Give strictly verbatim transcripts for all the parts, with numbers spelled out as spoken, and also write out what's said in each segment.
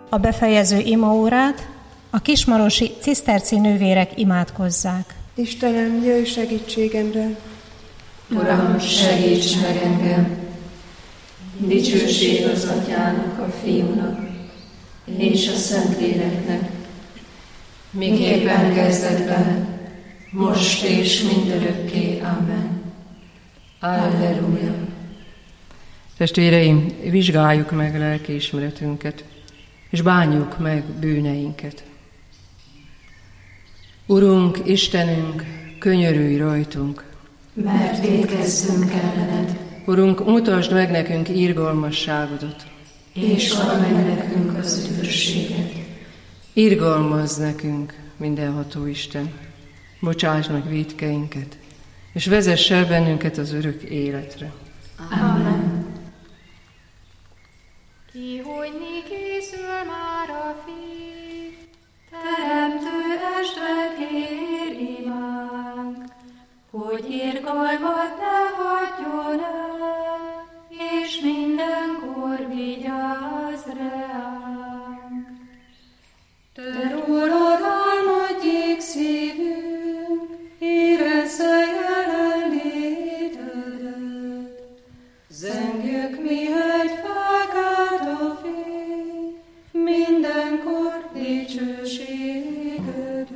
a befejező imaórát a kismarosi ciszterci nővérek imádkozzák. Istenem, jöjj segítségemre! Uram, segíts meg engem! Dicsőség az Atyának, a Fiúnak és a Szentléleknek, miképpen kezdetben, most és mindörökké. Amen. Alleluja. Testvéreim, vizsgáljuk meg lelkiismeretünket, és bánjuk meg bűneinket. Urunk, Istenünk, könyörülj rajtunk, mert vétkezzünk ellened. Urunk, mutasd meg nekünk irgalmasságodat, és add meg nekünk az üdvösséget. Irgalmazz nekünk, mindenható Isten, bocsásd meg vétkeinket, és vezess el bennünket az örök életre. Amen. Kihogyni készül már a Fiú, Teremtő estre kér imánk, hogy irgalmat ne hagyjon el, és mindenkor vigyázz ránk. Te rólad álmodjék szívünk, érezze jelenlétedet. Zengjük mi egy felkelt a fény, mindenkor dicsőségedet.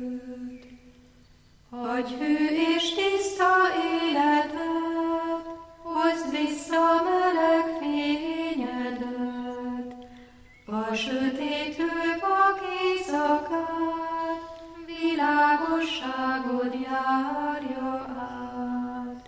Adj hű és tiszta életet, hozd vissza meleg fényedet, a sötétlő vak éjszakát, világosságod járja át.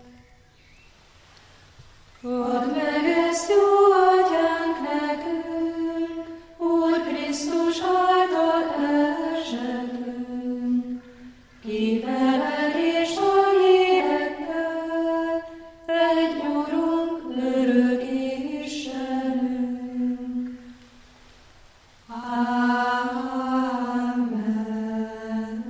Add meg ezt, jó Atyánk, nekünk, Úr Krisztus által esetünk, ki veled és a lélekkel, egy Urunk, örök Istenünk. Amen.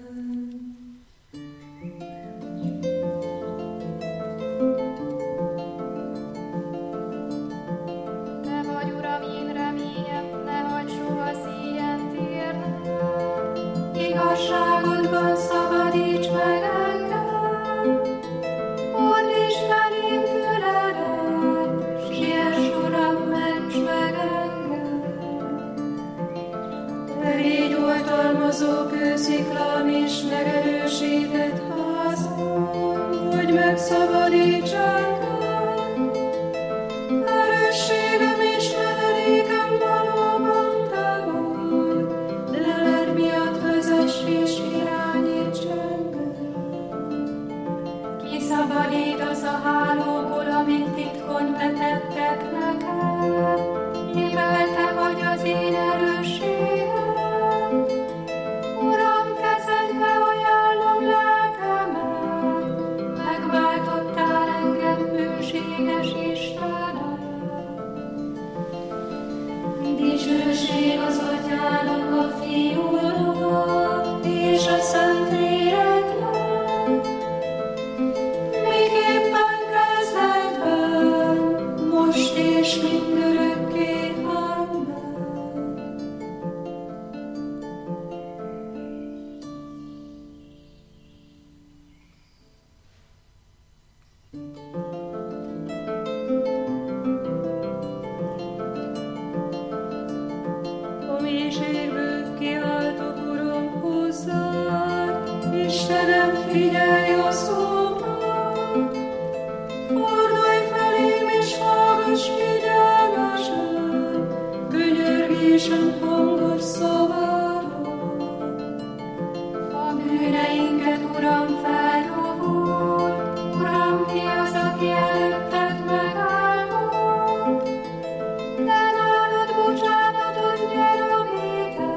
Te vagy, Uram, én reményem, ne hagyd soha szíjen térnem. Igazságodban szabadíts meg engem, fordíts felém füledet, siess, Uram, ments meg engem. Te légy oltalmazó kősziklám és megerősített házam, hogy megszabadíts engem. Erősségem és menedékem valóban te vagy, leled miatt vezess és irányíts engem. Kiszabadítasz a hálóból, amit titkon vetettek nekem, mivel te vagy az én erősségem. Uram, kezedbe ajánlom lelkemet, megváltottál engem, hűséges Istenem. Dicsőség az Atyának, a Fiúnak és a Szentléleknek, miképpen kezdetben, most és mindörökké. Amen. A mélységből kiáltok, Uram, hozzád, Istenem, figyelj a szómra. Fordulj felém és hallgass figyelmesen, könyörgésem hangos szavára. A bűneinket, Uram, felrovol, Uram, ki az, aki előtted megállott? De nálad bocsánatot nyer a vétel,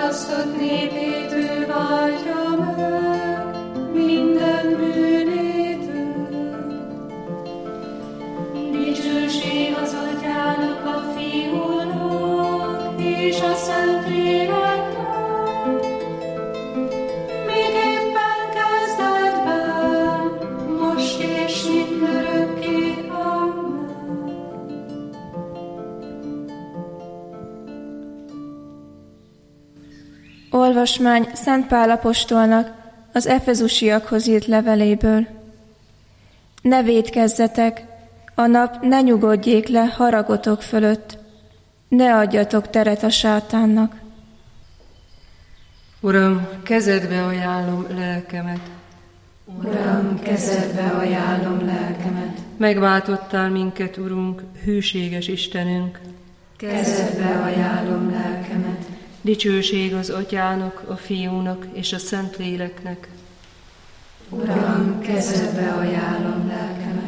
választott népét ő váltja meg minden bűnétől. Dicsőség az Atyának, a Fiúnak és a Szentléleknek, miképpen kezdetben, most és mindörökké. Amen. Olvasmány Szent Pál apostolnak az efezusiakhoz írt leveléből. Ne vétkezzetek, a nap ne nyugodjék le haragotok fölött, ne adjatok teret a sátánnak. Uram, kezedbe ajánlom lelkemet. Uram, kezedbe ajánlom lelkemet. Megváltottál minket, Urunk, hűséges Istenünk. Kezedbe ajánlom lelkemet. Dicsőség az Atyának, a Fiúnak és a Szentléleknek. Uram, kezedbe ajánlom lelkemet.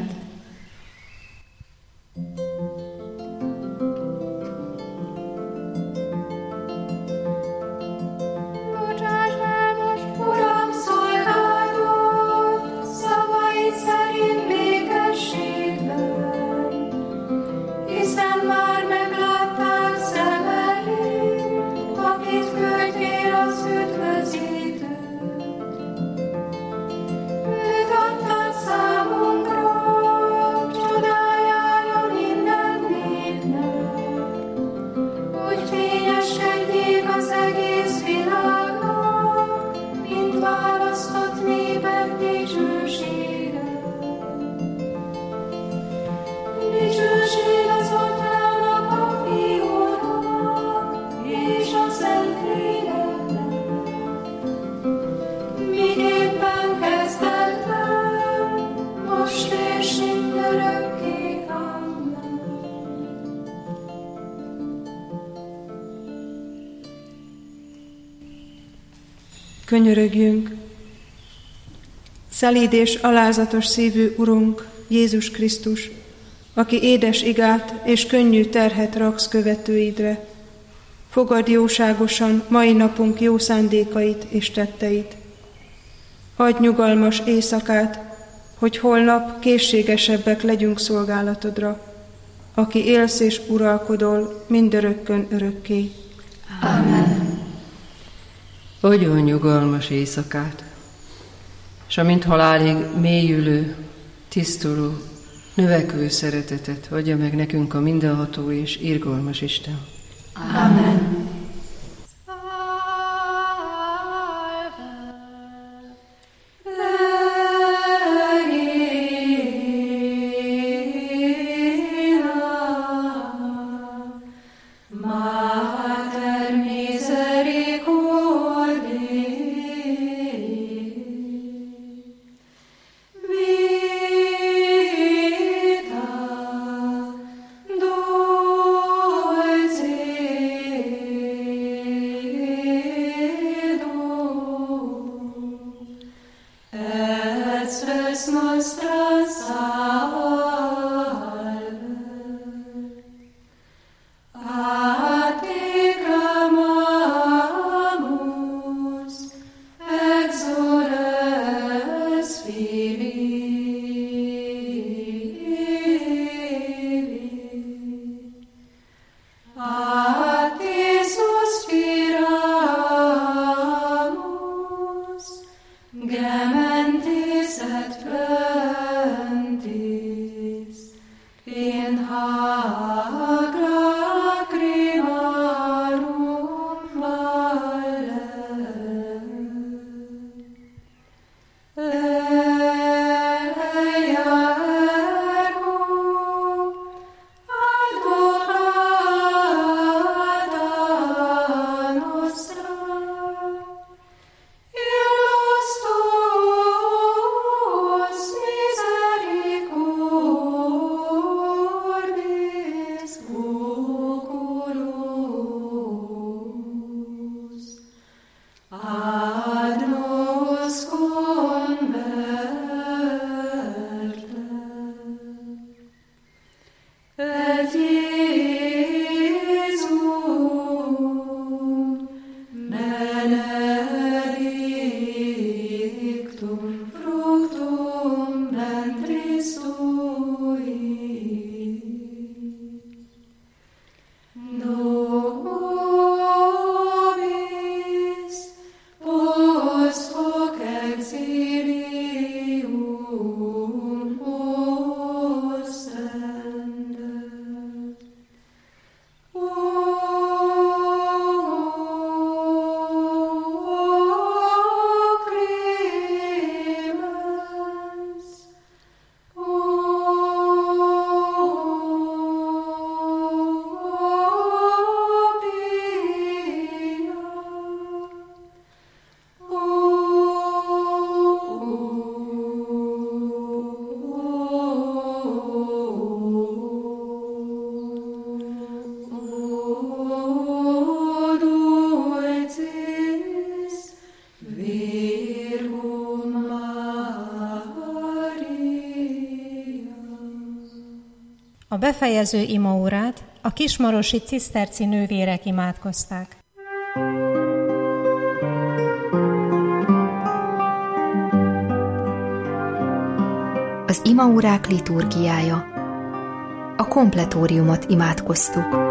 Bocsáss el most, Uram, szolgálod szavaid szerint békességben, hiszen már megláttál szemeim, akit küldtél az üdvözítőt. Őt adtad számunkra, csodájára minden népnek, hogy fényeskedjék az egész világnak, mint választott népek dicsősége. Dicsőség az Atyának, a Fiúnak és a Szentléleknek, miképpen kezdetben, most és mindörökké. Amen. Könyörögjünk! Szelíd és alázatos szívű Urunk, Jézus Krisztus, aki édes igát és könnyű terhet raksz követőidre, fogadd jóságosan mai napunk jó szándékait és tetteit. Adj nyugalmas éjszakát, hogy holnap készségesebbek legyünk szolgálatodra, aki élsz és uralkodol mindörökkön örökké. Amen. Adjon nyugalmas éjszakát, s amint halálig mélyülő, tisztuló, növekvő szeretetet adja meg nekünk a mindenható és irgalmas Isten. Amen. Mater misericordiae, vita dulcedo, et spes nostra salve. A te clamamus, exoles Filii. A te suspiramus, gementis et plentis, in hac lacrimarum valle. Eia ergo advocata nostra, illos tuos misericordis oculus ad nos converte. Et Iesum, befejező imaórát a kismarosi ciszterci nővérek imádkozták. Az imaórák liturgiája. A kompletóriumot imádkoztuk.